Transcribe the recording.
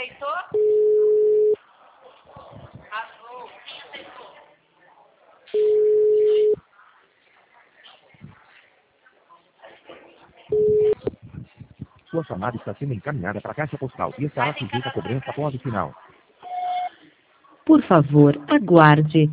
aceitou? Azul. Quem aceitou? Sua chamada está sendo encaminhada para a caixa postal e estará sujeita a cobrança após o final. Por favor, aguarde.